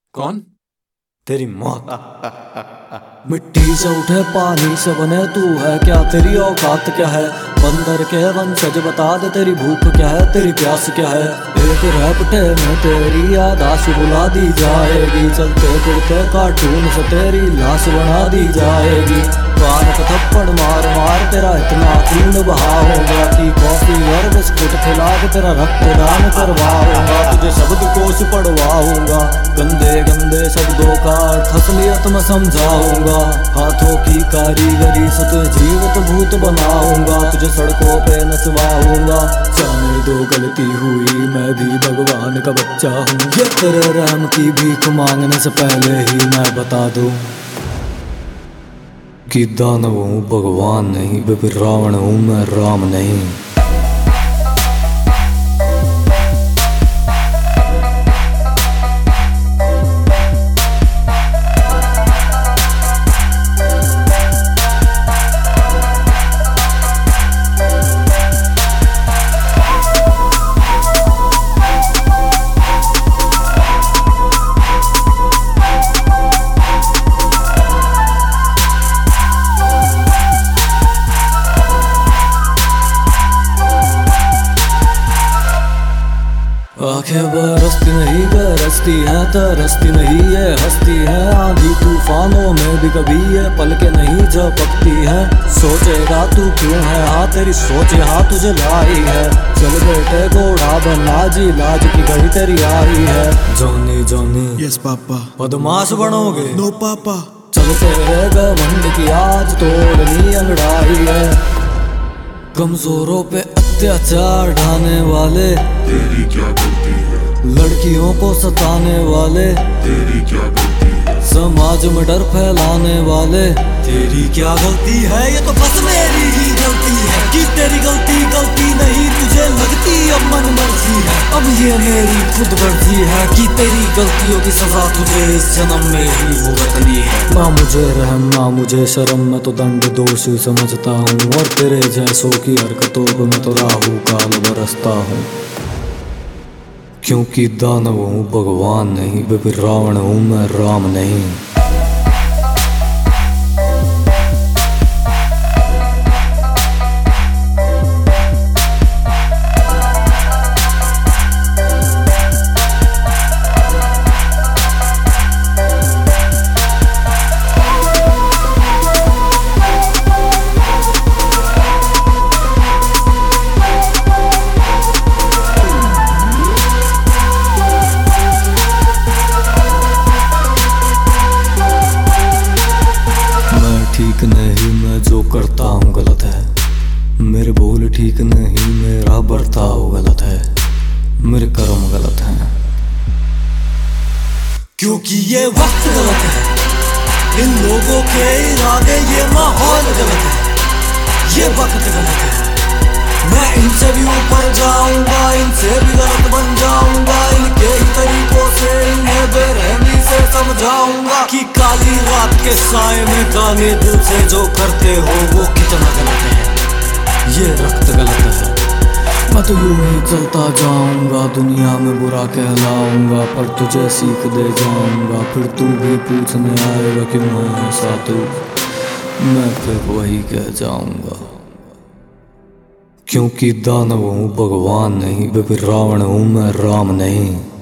कौन? तेरी मौत। मिट्टी से उठे पानी से बने तू है क्या, तेरी औकात क्या है? बंदर के वंशज बता दे तेरी भूख क्या है, तेरी प्यास क्या है? एक रैपटे में तेरी यादाश्त बुला दी जाएगी, चलते फिरते कार्टून से तेरी लाश बना दी जाएगी। कान पे थप्पड़ मार मार तेरा इतना खून बहाऊंगा कि कॉफी और बिस्कुट खिला के तेरा रक्तदान करवाऊंगा। तुझे शब्दकोश पढ़वाऊंगा, गंदे गंदे शब्दों का अर्थ असलियत में समझाऊंगा। हाथों की कारीगरी से तुझे जीवित भूत बनाऊंगा, तुझे सड़कों पे नचवाऊंगा। जाने दो गलती हुई, मैं भी भगवान का बच्चा हूँ। ये तेरे रहम की भीख मांगने से पहले ही मैं बता दूं कि दानव हूँ भगवान नहीं, फिर रावण हूँ मैं राम नहीं। आंखें बरसती नहीं गरजती हैं, तरसती नहीं ये हंसती है। आंधी तूफानों में भी कभी ये पलके नहीं झपकती है। सोचेगा तू क्यों है, हाँ तेरी सोच हाँ तुझे लाई है। चल बेटे घोड़ा बनना जी, लाज की घड़ी तेरी आई है। Johnny Johnny yes papa. बदमाश बनोगे? नो पापा। चल तेरे घमंड की आज तोड़नी अंगड़ाई है। कमजोरों पे अत्याचार ढाने वाले, तेरी क्या गलती है? लड़कियों को सताने वाले, तेरी क्या गलती है? समाज में डर फैलाने वाले, तेरी क्या गलती है? ये तो बस मेरी ही गलती है कि तेरी गलती गलती नहीं तुझे लगती अब मन मर्जी है। अब ये मेरी खुद मर्जी है कि तेरी गलतियों की सजा तुझे इस जन्म में ही भुगतनी है। ना मुझे रहम ना मुझे शर्म, मैं तो दंड दोषी समझता हूँ, और तेरे जैसों की हरकतों को मैं तो राहु काल बरसता हूँ। क्योंकि दानव हूँ भगवान नहीं, फिर रावण हूँ मैं राम नहीं। ठीक नहीं मैं जो करता हूँ गलत है, मेरे बोल ठीक नहीं मेरा बर्ताव गलत है, मेरे कर्म गलत हैं। क्योंकि ये वक्त गलत है, इन लोगों के इरादे, ये माहौल गलत है, ये वक्त गलत है। मैं इनसे भी ऊपर जाऊंगा, इनसे भी गलत बन जाऊंगा, इनके ही तरीकों से इन्हें बेरहमी से समझाऊंगा कि काली रात के साए में काले दिल से जो करते हो वो कितना गलत है। ये रक्त गलत है। मैं तो यूं ही चलता जाऊंगा, दुनिया में बुरा कहलाऊंगा, पर तुझे सीख दे जाऊंगा। फिर तू भी पूछने आएगा कि मैं ऐसा तू, मैं फिर वही कह जाऊंगा। क्योंकि दानव हूँ भगवान नहीं, फिर रावण हूँ मैं राम नहीं।